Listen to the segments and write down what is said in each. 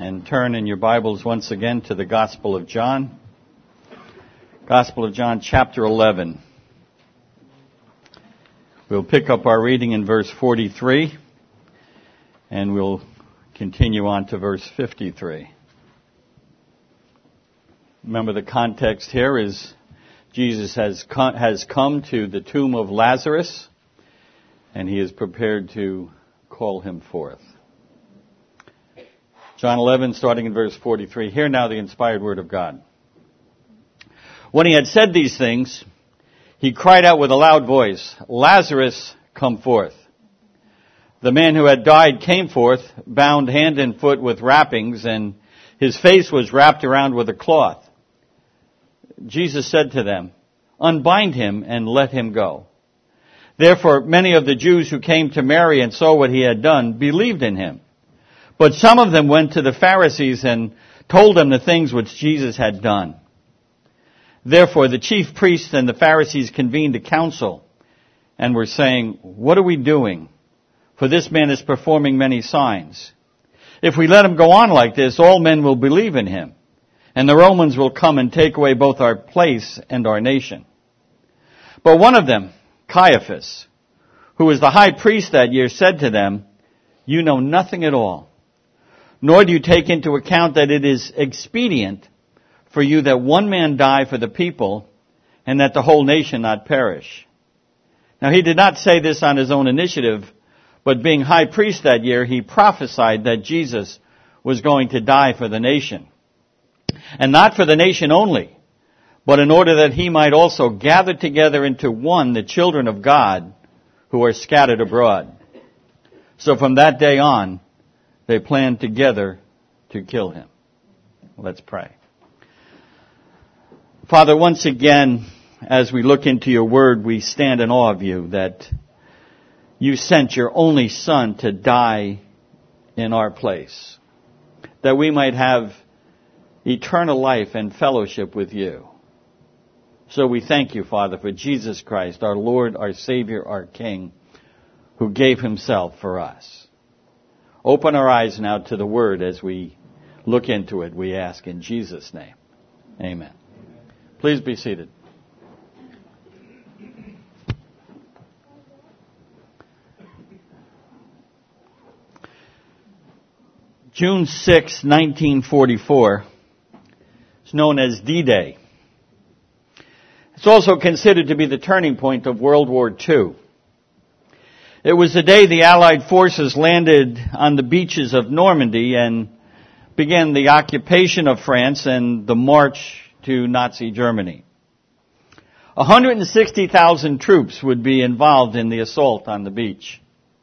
and turn in your Bibles once again to the Gospel of John. Gospel of John, chapter 11. We'll pick up our reading in verse 43, and we'll continue on to verse 53. Remember, the context here is Jesus has come to the tomb of Lazarus, and he is prepared to call him forth. John 11, starting in verse 43. Hear now the inspired word of God. When he had said these things, he cried out with a loud voice, "Lazarus, come forth." The man who had died came forth, bound hand and foot with wrappings, and his face was wrapped around with a cloth. Jesus said to them, "Unbind him and let him go." Therefore, many of the Jews who came to Mary and saw what he had done believed in him. But some of them went to the Pharisees and told them the things which Jesus had done. Therefore, the chief priests and the Pharisees convened a council and were saying, "What are we doing? For this man is performing many signs. If we let him go on like this, all men will believe in him, and the Romans will come and take away both our place and our nation." But one of them, Caiaphas, who was the high priest that year, said to them, "You know nothing at all, nor do you take into account that it is expedient for you that one man die for the people, and that the whole nation not perish." Now he did not say this on his own initiative, but being high priest that year, he prophesied that Jesus was going to die for the nation. And not for the nation only, but in order that he might also gather together into one the children of God who are scattered abroad. So from that day on, they planned together to kill him. Let's pray. Father, once again, as we look into your word, we stand in awe of you, that you sent your only Son to die in our place, that we might have eternal life and fellowship with you. So we thank you, Father, for Jesus Christ, our Lord, our Savior, our King, who gave himself for us. Open our eyes now to the word as we look into it, we ask in Jesus' name. Amen. Please be seated. June 6, 1944 is known as D-Day. It's also considered to be the turning point of World War II. It was the day the Allied forces landed on the beaches of Normandy and began the occupation of France and the march to Nazi Germany. 160,000 troops would be involved in the assault on the beach.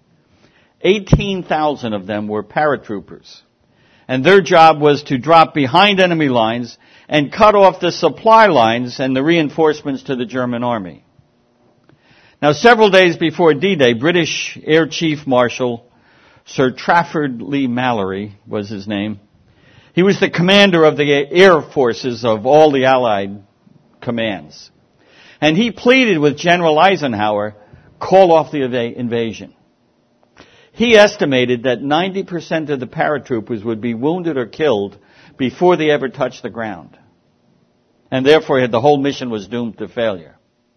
18,000 of them were paratroopers, and their job was to drop behind enemy lines and cut off the supply lines and the reinforcements to the German army. Now, several days before D-Day, British Air Chief Marshal Sir Trafford Leigh-Mallory was his name. He was the commander of the air forces of all the Allied commands. And he pleaded with General Eisenhower, call off the invasion. He estimated that 90% of the paratroopers would be wounded or killed before they ever touched the ground. And therefore, the whole mission was doomed to failure.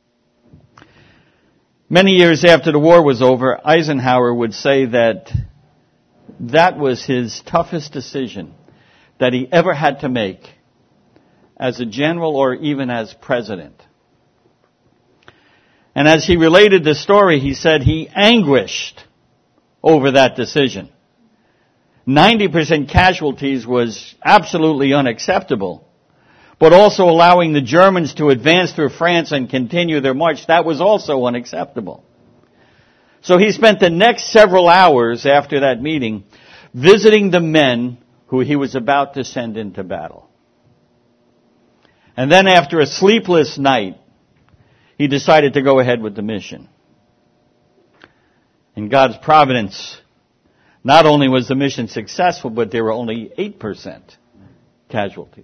Many years after the war was over, Eisenhower would say that that was his toughest decision that he ever had to make as a general or even as president. And as he related the story, he said he anguished over that decision. 90% casualties was absolutely unacceptable. But also allowing the Germans to advance through France and continue their march, that was also unacceptable. So he spent the next several hours after that meeting visiting the men who he was about to send into battle. And then after a sleepless night, he decided to go ahead with the mission. In God's providence, not only was the mission successful, but there were only 8% casualties.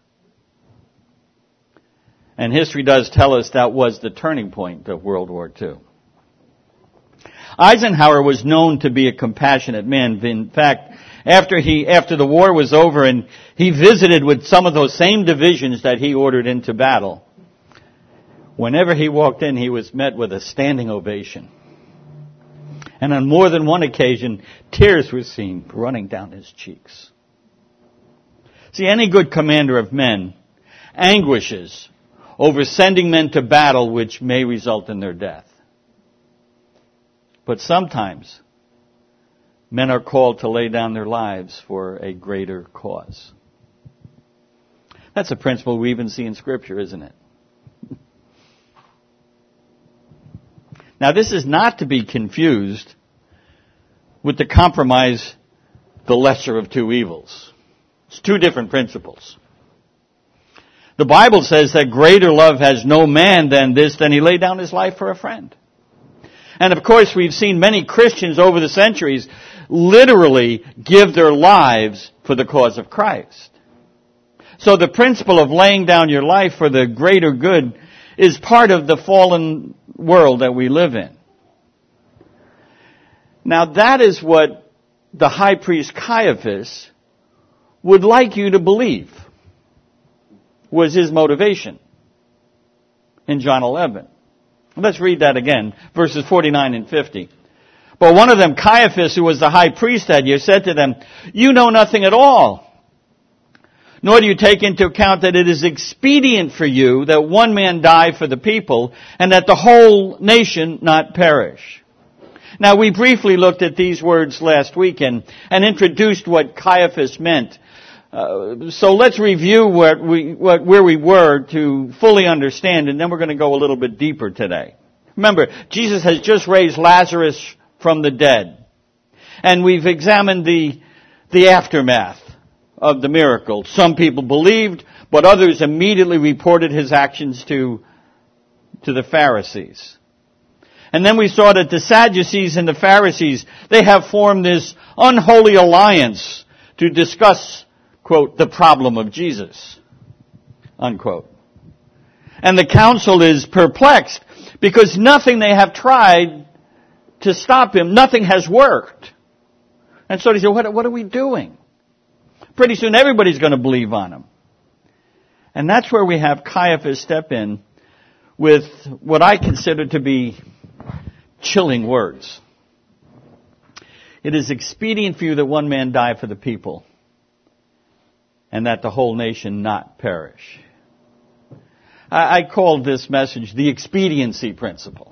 And history does tell us that was the turning point of World War II. Eisenhower was known to be a compassionate man. In fact, after the war was over and he visited with some of those same divisions that he ordered into battle, whenever he walked in, he was met with a standing ovation. And on more than one occasion, tears were seen running down his cheeks. See, any good commander of men anguishes over sending men to battle which may result in their death. But sometimes, men are called to lay down their lives for a greater cause. That's a principle we even see in Scripture, isn't it? Now, this is not to be confused with the compromise, the lesser of two evils. It's two different principles. The Bible says that greater love has no man than this, than he laid down his life for a friend. And of course, we've seen many Christians over the centuries literally give their lives for the cause of Christ. So the principle of laying down your life for the greater good is part of the fallen world that we live in. Now that is what the high priest Caiaphas would like you to believe was his motivation in John 11. Let's read that again, verses 49 and 50. But one of them, Caiaphas, who was the high priest that year, said to them, "You know nothing at all, nor do you take into account that it is expedient for you that one man die for the people, and that the whole nation not perish." Now, we briefly looked at these words last week and introduced what Caiaphas meant. So let's review where we were to fully understand, and then we're going to go a little bit deeper today. Remember, Jesus has just raised Lazarus from the dead, and we've examined the aftermath of the miracle. Some people believed, but others immediately reported his actions to the Pharisees. And then we saw that the Sadducees and the Pharisees, they have formed this unholy alliance to discuss, quote, the problem of Jesus, unquote. And the council is perplexed because nothing they have tried to stop him, nothing has worked. And so they say, what are we doing? Pretty soon everybody's going to believe on him. And that's where we have Caiaphas step in with what I consider to be chilling words. It is expedient for you that one man die for the people, and that the whole nation not perish. I called this message the expediency principle.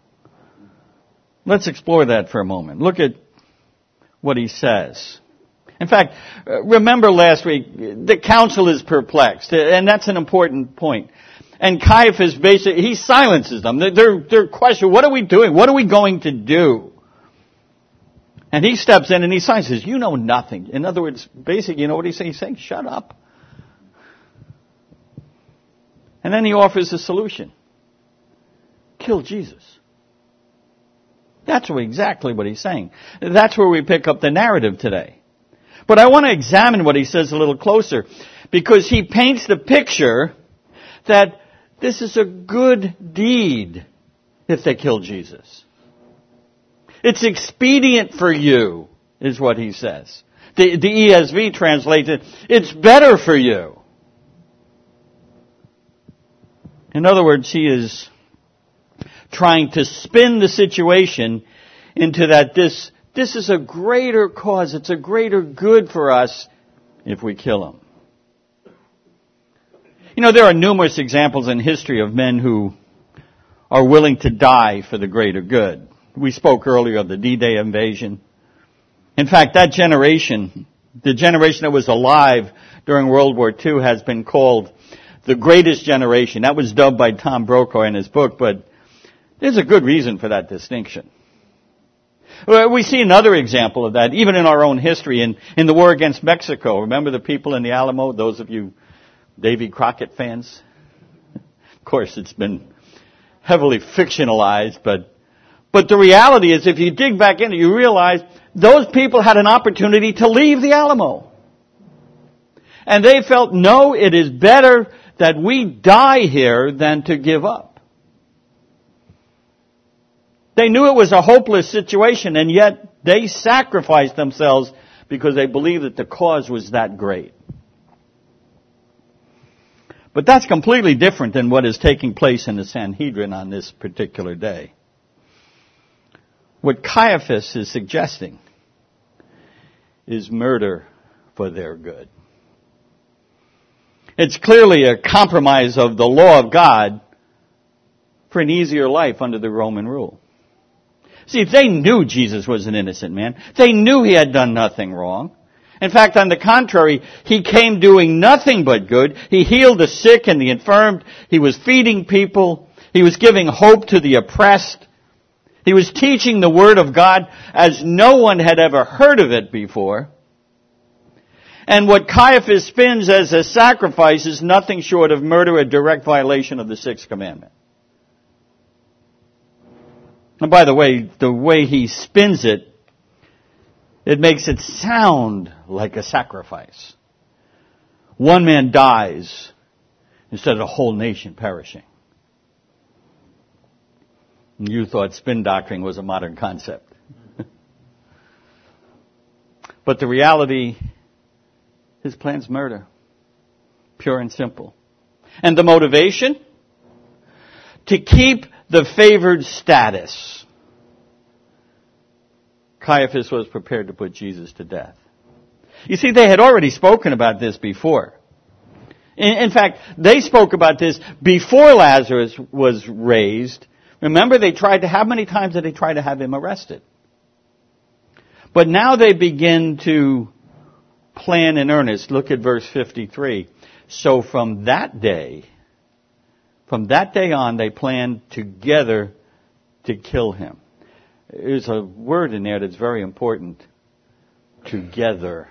Let's explore that for a moment. Look at what he says. In fact, remember last week, the council is perplexed, and that's an important point. And Caiaphas basically, he silences them. They're questioning, what are we doing? What are we going to do? And he steps in and he says, you know nothing. In other words, basically, you know what he's saying? He's saying, shut up. And then he offers a solution. Kill Jesus. That's exactly what he's saying. That's where we pick up the narrative today. But I want to examine what he says a little closer, because he paints the picture that this is a good deed if they kill Jesus. It's expedient for you, is what he says. The ESV translates it, it's better for you. In other words, he is trying to spin the situation into that this is a greater cause, it's a greater good for us if we kill him. You know, there are numerous examples in history of men who are willing to die for the greater good. We spoke earlier of the D-Day invasion. In fact, that generation, the generation that was alive during World War II, has been called the greatest generation. That was dubbed by Tom Brokaw in his book, but there's a good reason for that distinction. We see another example of that, even in our own history, in the war against Mexico. Remember the people in the Alamo, those of you Davy Crockett fans? Of course, it's been heavily fictionalized, but the reality is, if you dig back in it, you realize those people had an opportunity to leave the Alamo. And they felt, no, it is better that we die here than to give up. They knew it was a hopeless situation, and yet they sacrificed themselves because they believed that the cause was that great. But that's completely different than what is taking place in the Sanhedrin on this particular day. What Caiaphas is suggesting is murder for their good. It's clearly a compromise of the law of God for an easier life under the Roman rule. See, they knew Jesus was an innocent man. They knew he had done nothing wrong. In fact, on the contrary, he came doing nothing but good. He healed the sick and the infirmed. He was feeding people. He was giving hope to the oppressed. He was teaching the Word of God as no one had ever heard of it before. And what Caiaphas spins as a sacrifice is nothing short of murder, a direct violation of the Sixth Commandment. And by the way he spins it, it makes it sound like a sacrifice. One man dies instead of a whole nation perishing. You thought spin doctoring was a modern concept. But the reality, his plan's murder. Pure and simple. And the motivation? To keep the favored status. Caiaphas was prepared to put Jesus to death. You see, they had already spoken about this before. In fact, they spoke about this before Lazarus was raised. Remember, how many times did they try to have him arrested? But now they begin to plan in earnest. Look at verse 53. So from that day on, they planned together to kill him. There's a word in there that's very important. Together.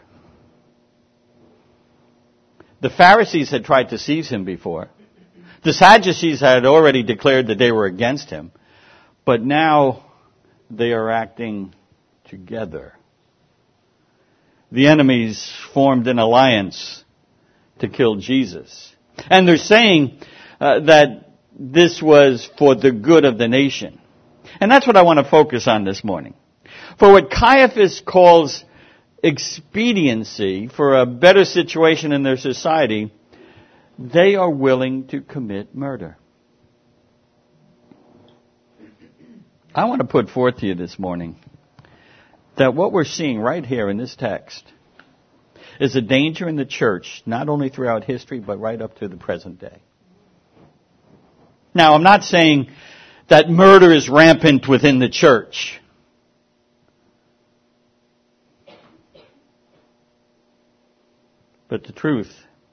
The Pharisees had tried to seize him before. The Sadducees had already declared that they were against him. But now they are acting together. The enemies formed an alliance to kill Jesus. And they're saying that this was for the good of the nation. And that's what I want to focus on this morning. For what Caiaphas calls expediency for a better situation in their society, they are willing to commit murder. I want to put forth to you this morning that what we're seeing right here in this text is a danger in the church, not only throughout history, but right up to the present day. Now, I'm not saying that murder is rampant within the church. But the truth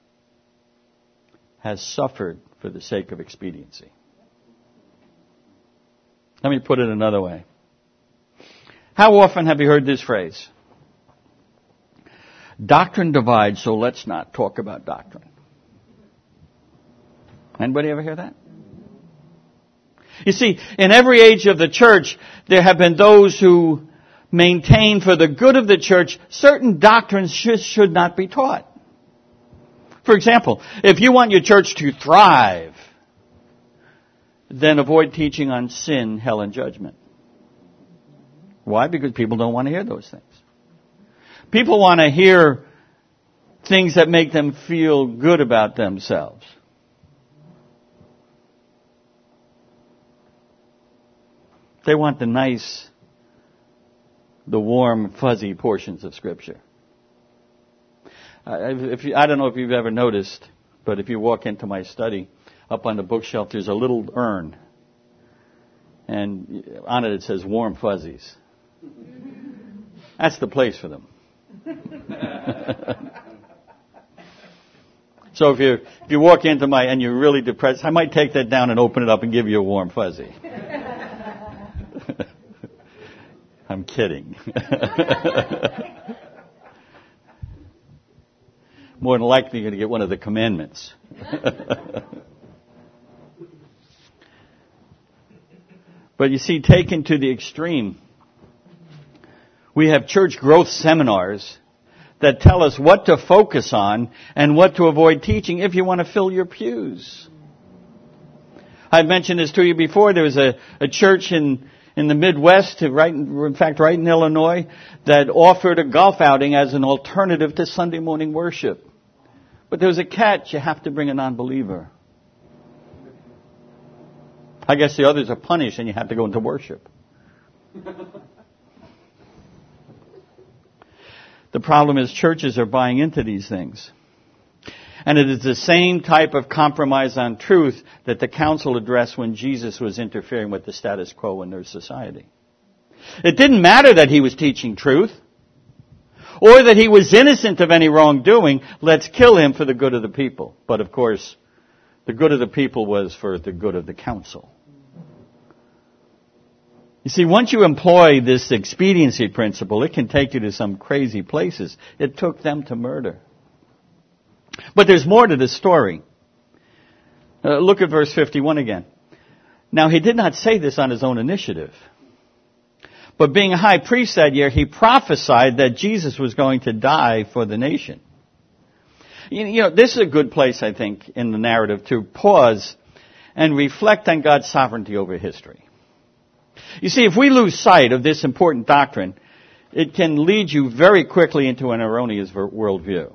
has suffered for the sake of expediency. Let me put it another way. How often have you heard this phrase? Doctrine divides, so let's not talk about doctrine. Anybody ever hear that? You see, in every age of the church, there have been those who maintain for the good of the church certain doctrines should not be taught. For example, if you want your church to thrive, then avoid teaching on sin, hell, and judgment. Why? Because people don't want to hear those things. People want to hear things that make them feel good about themselves. They want the nice, the warm, fuzzy portions of Scripture. I don't know if you've ever noticed, but if you walk into my study, up on the bookshelf there's a little urn. And on it says warm fuzzies. That's the place for them. So if you walk into and you're really depressed, I might take that down and open it up and give you a warm fuzzy. I'm kidding. More than likely you're going to get one of the commandments. But you see, taken to the extreme, we have church growth seminars that tell us what to focus on and what to avoid teaching if you want to fill your pews. I've mentioned this to you before. There was a church in in the Midwest, right in Illinois, that offered a golf outing as an alternative to Sunday morning worship. But there was a catch. You have to bring a non-believer. I guess the others are punished and you have to go into worship. The problem is churches are buying into these things. And it is the same type of compromise on truth that the council addressed when Jesus was interfering with the status quo in their society. It didn't matter that he was teaching truth or that he was innocent of any wrongdoing. Let's kill him for the good of the people. But of course, the good of the people was for the good of the council. You see, once you employ this expediency principle, it can take you to some crazy places. It took them to murder. But there's more to this story. Look at verse 51 again. Now, he did not say this on his own initiative. But being a high priest that year, he prophesied that Jesus was going to die for the nation. You know, this is a good place, I think, in the narrative to pause and reflect on God's sovereignty over history. You see, if we lose sight of this important doctrine, it can lead you very quickly into an erroneous worldview.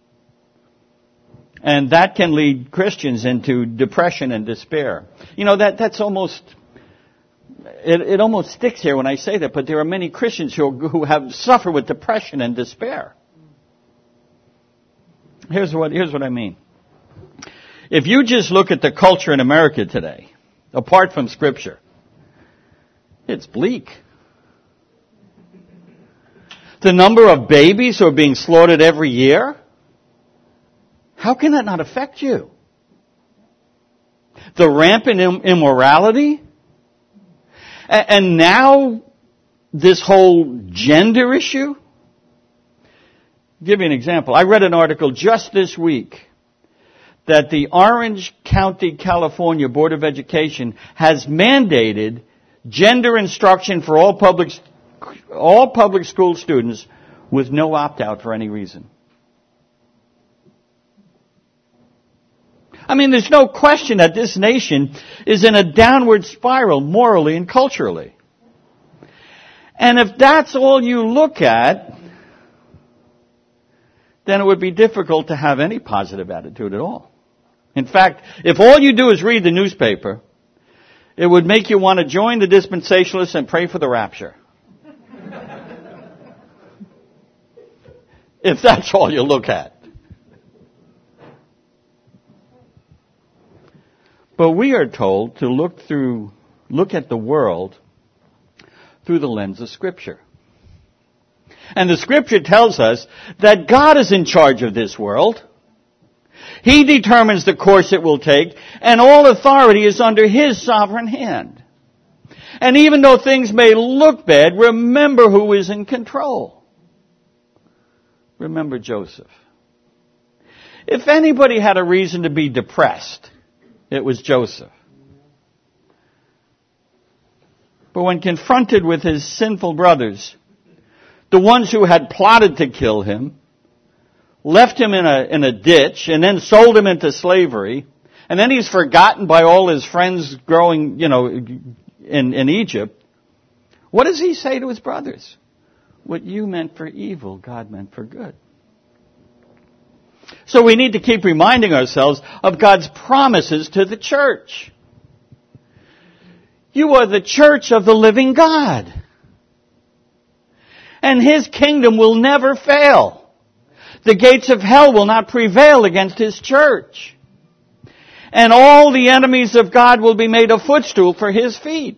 And that can lead Christians into depression and despair. You know, that's almost, it almost sticks here when I say that, but there are many Christians who have suffered with depression and despair. Here's what I mean. If you just look at the culture in America today, apart from Scripture, it's bleak. The number of babies who are being slaughtered every year, how can that not affect you? The rampant immorality, and now this whole gender issue. I'll give you an example. I read an article just this week that the Orange County, California Board of Education has mandated gender instruction for all public school students with no opt-out for any reason. I mean, there's no question that this nation is in a downward spiral morally and culturally. And if that's all you look at, then it would be difficult to have any positive attitude at all. In fact, if all you do is read the newspaper, it would make you want to join the dispensationalists and pray for the rapture. If that's all you look at. But we are told to look at the world through the lens of Scripture. And the Scripture tells us that God is in charge of this world. He determines the course it will take, and all authority is under His sovereign hand. And even though things may look bad, remember who is in control. Remember Joseph. If anybody had a reason to be depressed, it was Joseph. But when confronted with his sinful brothers, the ones who had plotted to kill him, left him in a ditch, and then sold him into slavery, and then he's forgotten by all his friends growing, in Egypt, what does he say to his brothers? What you meant for evil, God meant for good. So we need to keep reminding ourselves of God's promises to the church. You are the church of the living God. And His kingdom will never fail. The gates of hell will not prevail against His church. And all the enemies of God will be made a footstool for His feet.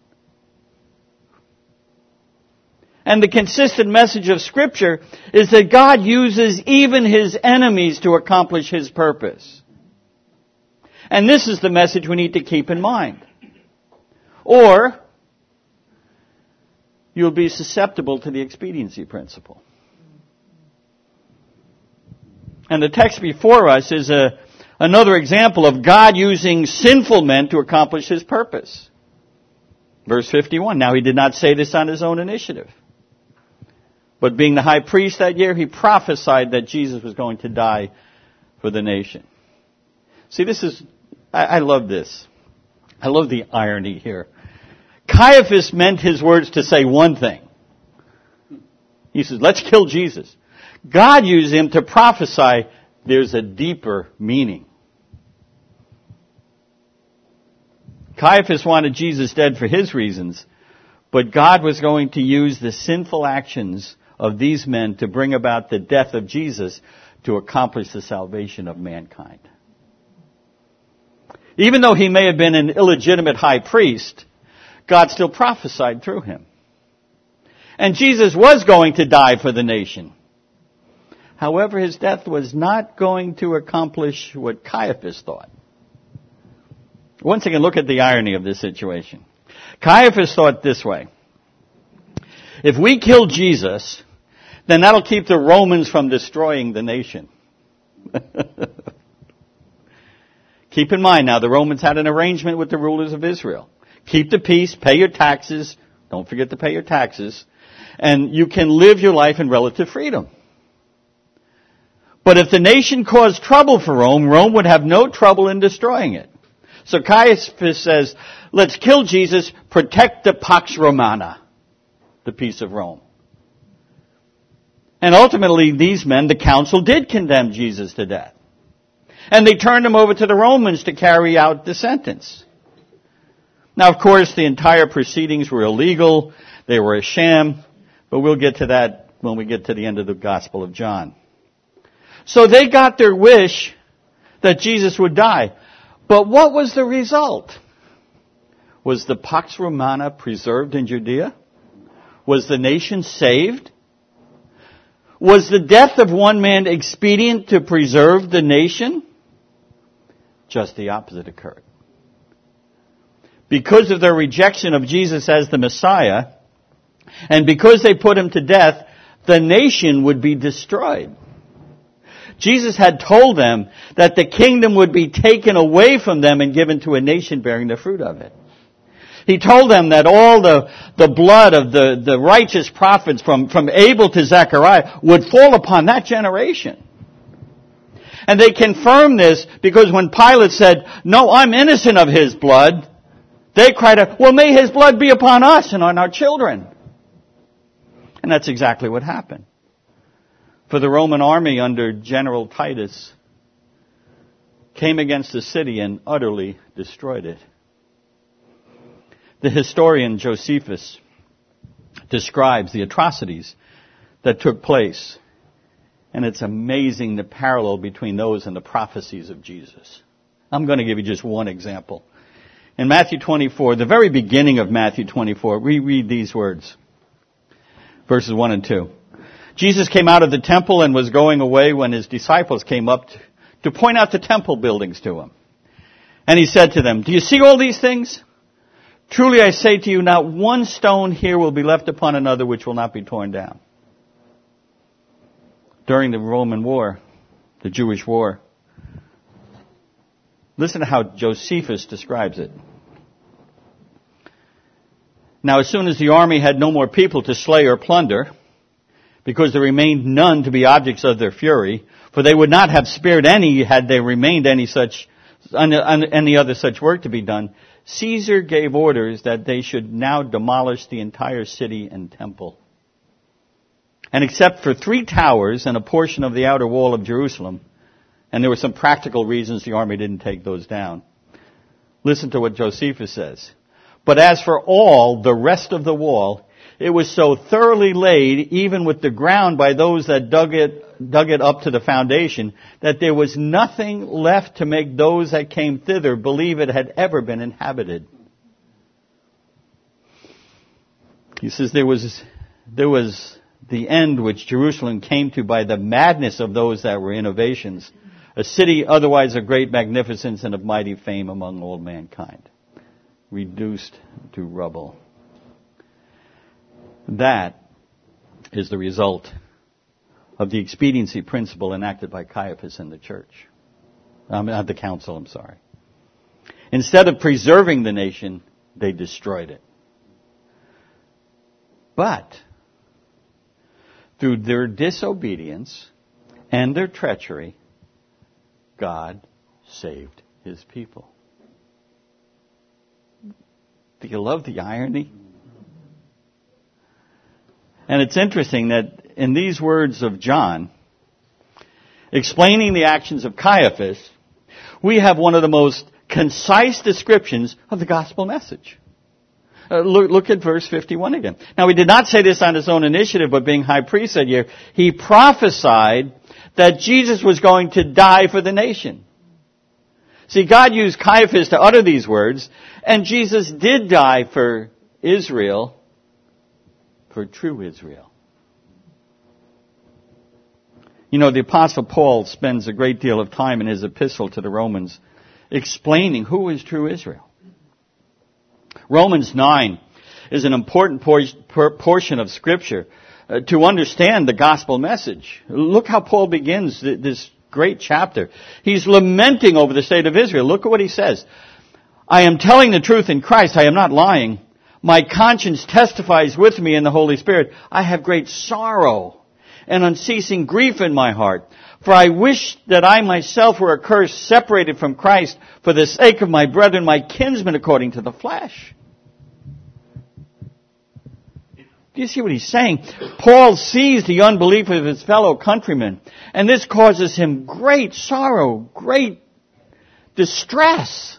And the consistent message of Scripture is that God uses even His enemies to accomplish His purpose. And this is the message we need to keep in mind. Or you'll be susceptible to the expediency principle. And the text before us is another example of God using sinful men to accomplish His purpose. Verse 51, now He did not say this on His own initiative. But being the high priest that year, He prophesied that Jesus was going to die for the nation. See, I love this. I love the irony here. Caiaphas meant his words to say one thing. He says, let's kill Jesus. God used him to prophesy there's a deeper meaning. Caiaphas wanted Jesus dead for his reasons, but God was going to use the sinful actions of these men to bring about the death of Jesus to accomplish the salvation of mankind. Even though he may have been an illegitimate high priest, God still prophesied through him. And Jesus was going to die for the nation. However, his death was not going to accomplish what Caiaphas thought. Once again, look at the irony of this situation. Caiaphas thought this way. If we kill Jesus, then that'll keep the Romans from destroying the nation. Keep in mind now, the Romans had an arrangement with the rulers of Israel. Keep the peace, pay your taxes. Don't forget to pay your taxes. And you can live your life in relative freedom. But if the nation caused trouble for Rome, Rome would have no trouble in destroying it. So Caiaphas says, let's kill Jesus, protect the Pax Romana, the peace of Rome. And ultimately, these men, the council, did condemn Jesus to death. And they turned him over to the Romans to carry out the sentence. Now, of course, the entire proceedings were illegal. They were a sham. But we'll get to that when we get to the end of the Gospel of John. So they got their wish that Jesus would die. But what was the result? Was the Pax Romana preserved in Judea? Was the nation saved? Was the death of one man expedient to preserve the nation? Just the opposite occurred. Because of their rejection of Jesus as the Messiah, and because they put him to death, the nation would be destroyed. Jesus had told them that the kingdom would be taken away from them and given to a nation bearing the fruit of it. He told them that all the blood of the righteous prophets from Abel to Zechariah would fall upon that generation. And they confirmed this because when Pilate said, no, I'm innocent of his blood, they cried out, well, may his blood be upon us and on our children. And that's exactly what happened. For the Roman army under General Titus came against the city and utterly destroyed it. The historian Josephus describes the atrocities that took place. And it's amazing the parallel between those and the prophecies of Jesus. I'm going to give you just one example. In Matthew 24, the very beginning of Matthew 24, we read these words. Verses 1 and 2. Jesus came out of the temple and was going away when his disciples came up to point out the temple buildings to him. And he said to them, do you see all these things? Truly I say to you, not one stone here will be left upon another which will not be torn down. During the Roman war, the Jewish war, listen to how Josephus describes it. Now, as soon as the army had no more people to slay or plunder, because there remained none to be objects of their fury, for they would not have spared any had there remained any other such work to be done, Caesar gave orders that they should now demolish the entire city and temple. And except for 3 towers and a portion of the outer wall of Jerusalem, and there were some practical reasons the army didn't take those down. Listen to what Josephus says. But as for all the rest of the wall, it was so thoroughly laid, even with the ground by those that dug it up to the foundation, that there was nothing left to make those that came thither believe it had ever been inhabited. He says there was the end which Jerusalem came to by the madness of those that were innovations, a city otherwise of great magnificence and of mighty fame among all mankind, reduced to rubble. That is the result of the expediency principle enacted by Caiaphas in the church. Not the council, I'm sorry. Instead of preserving the nation, they destroyed it. But through their disobedience and their treachery, God saved his people. Do you love the irony? And it's interesting that in these words of John, explaining the actions of Caiaphas, we have one of the most concise descriptions of the gospel message. Look at verse 51 again. Now, he did not say this on his own initiative, but being high priest that year, he prophesied that Jesus was going to die for the nation. See, God used Caiaphas to utter these words, and Jesus did die for Israel, for true Israel. You know, the Apostle Paul spends a great deal of time in his epistle to the Romans explaining who is true Israel. Romans 9 is an important portion of Scripture to understand the gospel message. Look how Paul begins this great chapter. He's lamenting over the state of Israel. Look at what he says. I am telling the truth in Christ. I am not lying. My conscience testifies with me in the Holy Spirit. I have great sorrow and unceasing grief in my heart. For I wish that I myself were accursed, separated from Christ, for the sake of my brethren, my kinsmen according to the flesh. Do you see what he's saying? Paul sees the unbelief of his fellow countrymen, and this causes him great sorrow, great distress.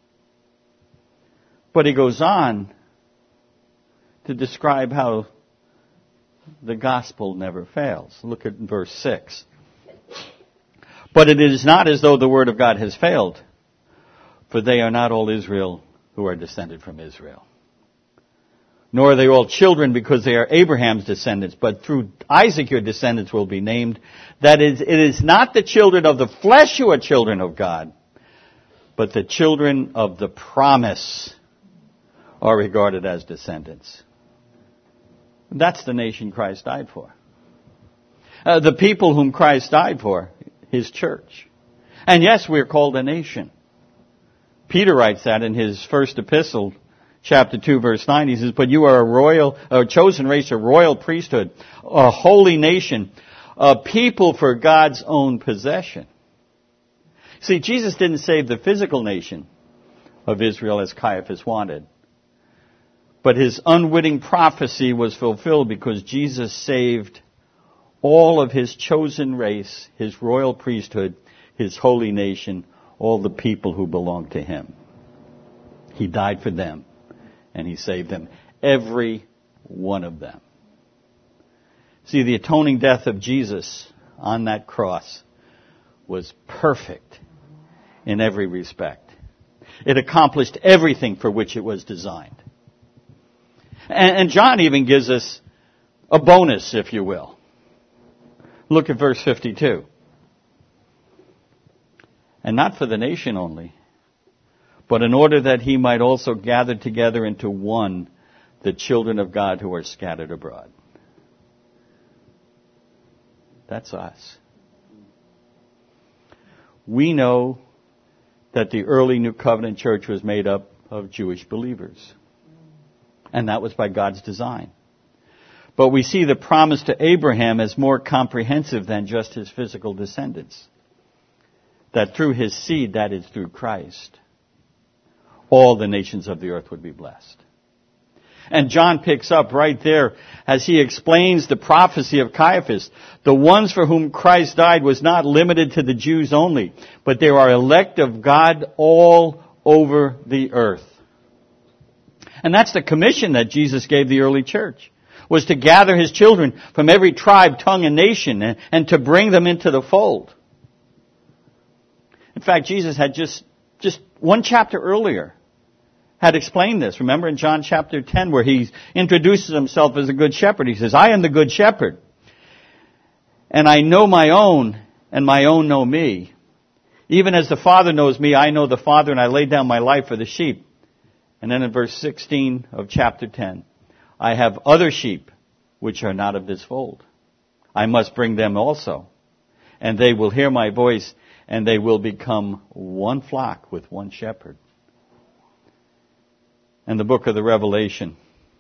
But he goes on to describe how the gospel never fails. Look at verse 6. But it is not as though the word of God has failed, for they are not all Israel who are descended from Israel. Nor are they all children because they are Abraham's descendants, but through Isaac your descendants will be named. That is, it is not the children of the flesh who are children of God, but the children of the promise are regarded as descendants. That's the nation Christ died for. The people whom Christ died for, His church. And yes, we're called a nation. Peter writes that in his first epistle, chapter 2, verse 9. He says, but you are a chosen race, a royal priesthood, a holy nation, a people for God's own possession. See, Jesus didn't save the physical nation of Israel as Caiaphas wanted. But His unwitting prophecy was fulfilled because Jesus saved all of His chosen race, His royal priesthood, His holy nation, all the people who belong to Him. He died for them, and He saved them. Every one of them. See, the atoning death of Jesus on that cross was perfect in every respect. It accomplished everything for which it was designed. And John even gives us a bonus, if you will. Look at verse 52. And not for the nation only, but in order that He might also gather together into one the children of God who are scattered abroad. That's us. We know that the early New Covenant church was made up of Jewish believers. And that was by God's design. But we see the promise to Abraham as more comprehensive than just his physical descendants. That through his seed, that is through Christ, all the nations of the earth would be blessed. And John picks up right there as he explains the prophecy of Caiaphas. The ones for whom Christ died was not limited to the Jews only, but they are elect of God all over the earth. And that's the commission that Jesus gave the early church, was to gather His children from every tribe, tongue, and nation, and to bring them into the fold. In fact, Jesus had just one chapter earlier had explained this. Remember in John chapter 10 where He introduces Himself as a good shepherd. He says, I am the good shepherd, and I know my own, and my own know me. Even as the Father knows me, I know the Father, and I lay down my life for the sheep. And then in verse 16 of chapter 10, I have other sheep which are not of this fold. I must bring them also, and they will hear my voice, and they will become one flock with one shepherd. And the book of the Revelation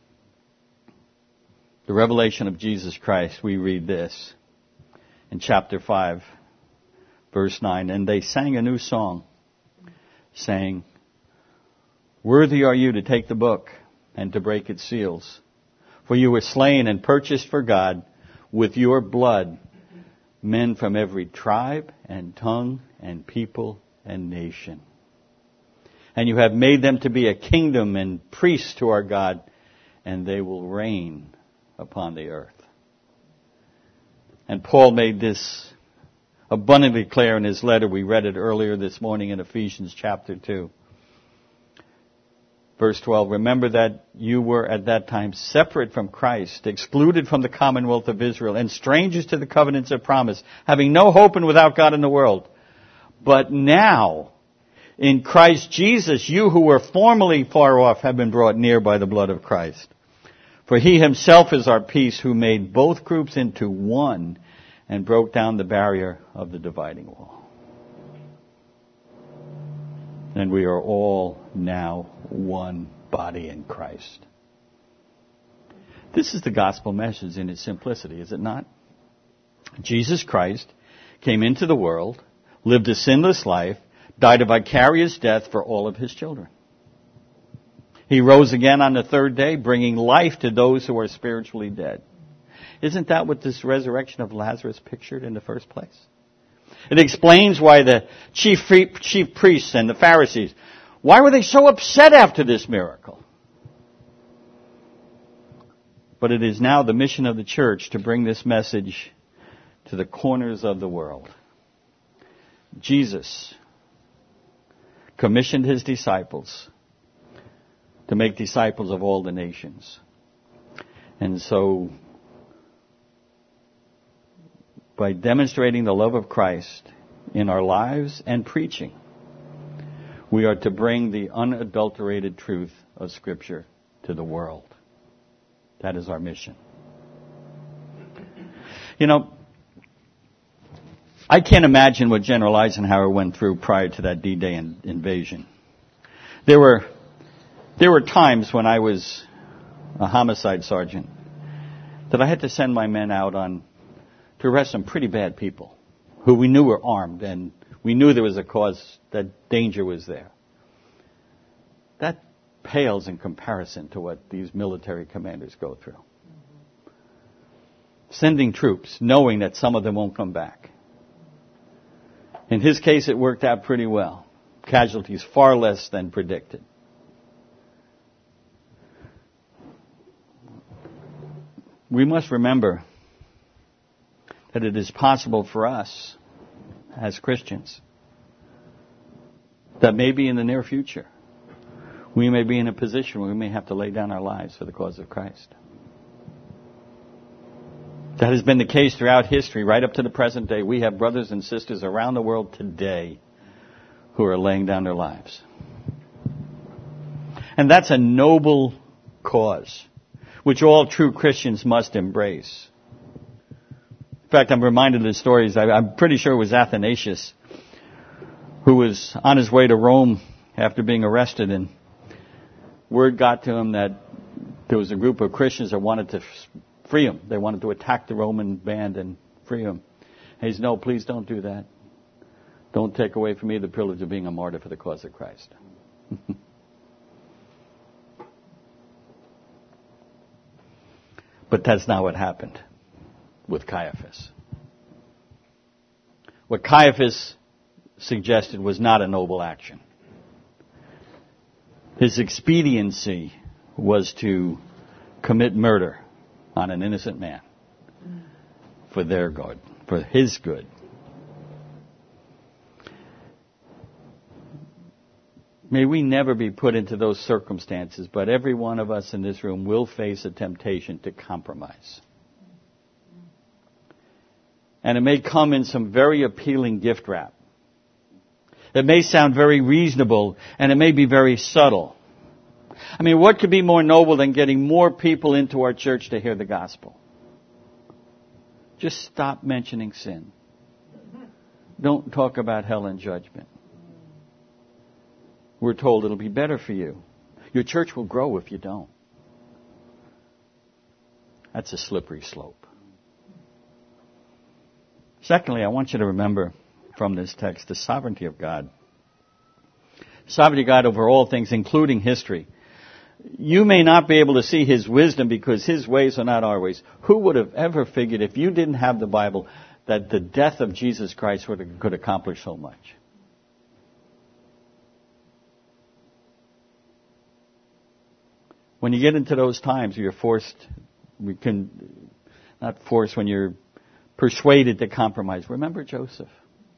of Jesus Christ, we read this in chapter 5, verse 9. And they sang a new song, saying, Worthy are you to take the book and to break its seals. For you were slain and purchased for God with your blood men from every tribe and tongue and people and nation. And you have made them to be a kingdom and priests to our God, and they will reign upon the earth. And Paul made this abundantly clear in his letter. We read it earlier this morning in Ephesians chapter 2. Verse 12, remember that you were at that time separate from Christ, excluded from the commonwealth of Israel, and strangers to the covenants of promise, having no hope and without God in the world. But now, in Christ Jesus, you who were formerly far off have been brought near by the blood of Christ. For he himself is our peace, who made both groups into one and broke down the barrier of the dividing wall. And we are all now one body in Christ. This is the gospel message in its simplicity, is it not? Jesus Christ came into the world, lived a sinless life, died a vicarious death for all of his children. He rose again on the third day, bringing life to those who are spiritually dead. Isn't that what this resurrection of Lazarus pictured in the first place? It explains why the chief priests and the Pharisees, why were they so upset after this miracle? But it is now the mission of the church to bring this message to the corners of the world. Jesus commissioned his disciples to make disciples of all the nations. And so, by demonstrating the love of Christ in our lives and preaching, we are to bring the unadulterated truth of Scripture to the world. That is our mission. You know, I can't imagine what General Eisenhower went through prior to that D-Day invasion. There were times when I was a homicide sergeant that I had to send my men out to arrest some pretty bad people who we knew were armed, and we knew there was a cause that danger was there. That pales in comparison to what these military commanders go through. Sending troops, knowing that some of them won't come back. In his case, it worked out pretty well. Casualties far less than predicted. We must remember that it is possible for us as Christians that maybe in the near future we may be in a position where we may have to lay down our lives for the cause of Christ. That has been the case throughout history, right up to the present day. We have brothers and sisters around the world today who are laying down their lives. And that's a noble cause, which all true Christians must embrace. In fact, I'm reminded of the stories. I'm pretty sure it was Athanasius who was on his way to Rome after being arrested, and word got to him that there was a group of Christians that wanted to free him. They wanted to attack the Roman band and free him. And he said, no, please don't do that. Don't take away from me the privilege of being a martyr for the cause of Christ. But that's not what happened with Caiaphas. What Caiaphas suggested was not a noble action. His expediency was to commit murder on an innocent man for their good, for his good. May we never be put into those circumstances, but every one of us in this room will face a temptation to compromise. And it may come in some very appealing gift wrap. It may sound very reasonable, and it may be very subtle. I mean, what could be more noble than getting more people into our church to hear the gospel? Just stop mentioning sin. Don't talk about hell and judgment. We're told it'll be better for you. Your church will grow if you don't. That's a slippery slope. Secondly, I want you to remember from this text the sovereignty of God. Sovereignty of God over all things, including history. You may not be able to see His wisdom because His ways are not our ways. Who would have ever figured, if you didn't have the Bible, that the death of Jesus Christ could accomplish so much? When you get into those times, you're forced, when you're persuaded to compromise. Remember Joseph.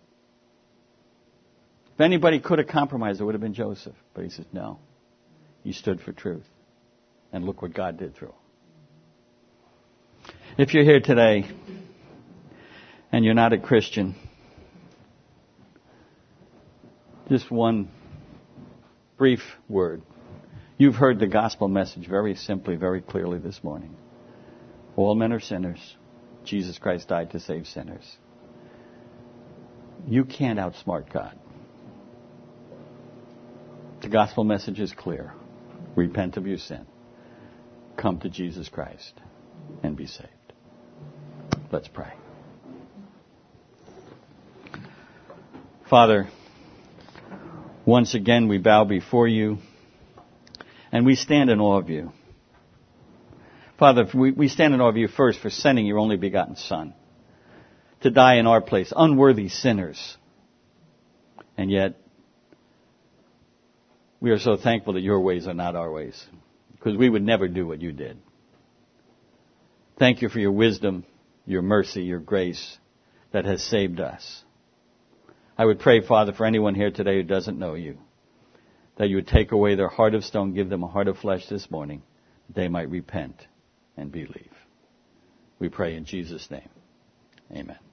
If anybody could have compromised, it would have been Joseph. But he said, no. He stood for truth. And look what God did through him. If you're here today and you're not a Christian, just one brief word. You've heard the gospel message very simply, very clearly this morning. All men are sinners. Jesus Christ died to save sinners. You can't outsmart God. The gospel message is clear. Repent of your sin. Come to Jesus Christ and be saved. Let's pray. Father, once again we bow before you and we stand in awe of you. Father, we stand in awe of you first for sending your only begotten Son to die in our place, unworthy sinners. And yet, we are so thankful that your ways are not our ways, because we would never do what you did. Thank you for your wisdom, your mercy, your grace that has saved us. I would pray, Father, for anyone here today who doesn't know you, that you would take away their heart of stone, give them a heart of flesh this morning, that they might repent and believe. We pray in Jesus' name. Amen.